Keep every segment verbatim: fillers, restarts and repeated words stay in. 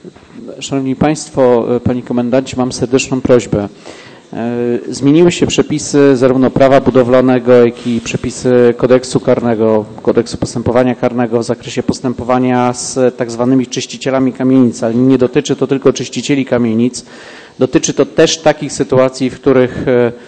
Szanowni Państwo, Panie Komendancie, mam serdeczną prośbę. Zmieniły się przepisy zarówno prawa budowlanego, jak i przepisy kodeksu karnego, kodeksu postępowania karnego w zakresie postępowania z tak zwanymi czyścicielami kamienic, ale nie dotyczy to tylko czyścicieli kamienic. Dotyczy to też takich sytuacji, w których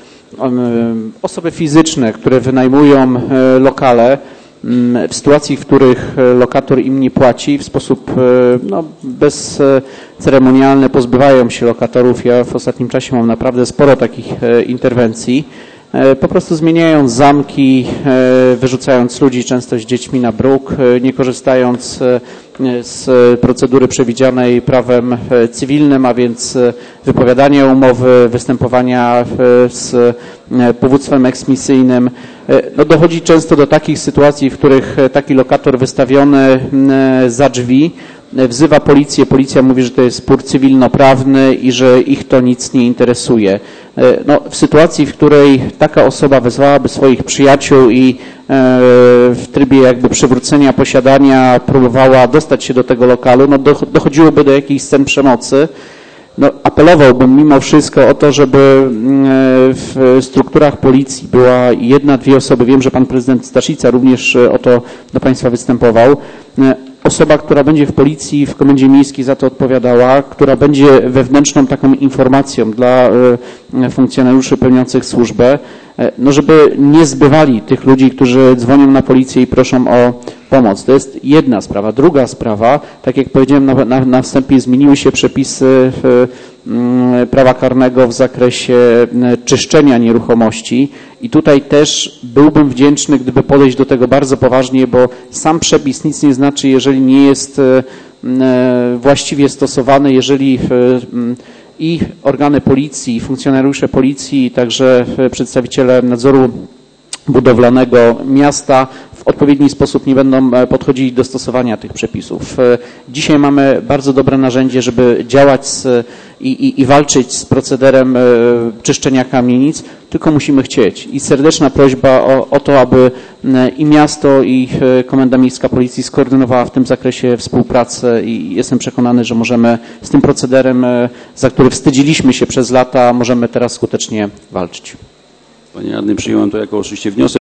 osoby fizyczne, które wynajmują lokale, w sytuacji, w których lokator im nie płaci, w sposób no, bezceremonialny pozbywają się lokatorów. Ja w ostatnim czasie mam naprawdę sporo takich interwencji. Po prostu zmieniając zamki, wyrzucając ludzi często z dziećmi na bruk, nie korzystając z procedury przewidzianej prawem cywilnym, a więc wypowiadania umowy, występowania z powództwem eksmisyjnym. No, dochodzi często do takich sytuacji, w których taki lokator wystawiony za drzwi wzywa policję. Policja mówi, że to jest spór cywilnoprawny i że ich to nic nie interesuje. No, w sytuacji, w której taka osoba wezwałaby swoich przyjaciół i w trybie jakby przywrócenia posiadania próbowała dostać się do tego lokalu, no dochodziłoby do jakichś scen przemocy. No, apelowałbym mimo wszystko o to, żeby w strukturach policji była jedna, dwie osoby. Wiem, że pan prezydent Staszica również o to do państwa występował. Osoba, która będzie w policji, w Komendzie Miejskiej za to odpowiadała, która będzie wewnętrzną taką informacją dla funkcjonariuszy pełniących służbę, no żeby nie zbywali tych ludzi, którzy dzwonią na policję i proszą o pomoc. To jest jedna sprawa. Druga sprawa, tak jak powiedziałem na, na, na wstępie, zmieniły się przepisy prawa karnego w zakresie czyszczenia nieruchomości i tutaj też byłbym wdzięczny, gdyby podejść do tego bardzo poważnie, bo sam przepis nic nie znaczy, jeżeli nie jest właściwie stosowany, jeżeli i organy policji, funkcjonariusze policji, także przedstawiciele nadzoru budowlanego miasta w odpowiedni sposób nie będą podchodzili do stosowania tych przepisów. Dzisiaj mamy bardzo dobre narzędzie, żeby działać z, i, i, i walczyć z procederem czyszczenia kamienic, tylko musimy chcieć. I serdeczna prośba o, o to, aby i miasto, i Komenda Miejska Policji skoordynowała w tym zakresie współpracę i jestem przekonany, że możemy z tym procederem, za który wstydziliśmy się przez lata, możemy teraz skutecznie walczyć. Panie radny, przyjąłem to jako oczywiście wniosek.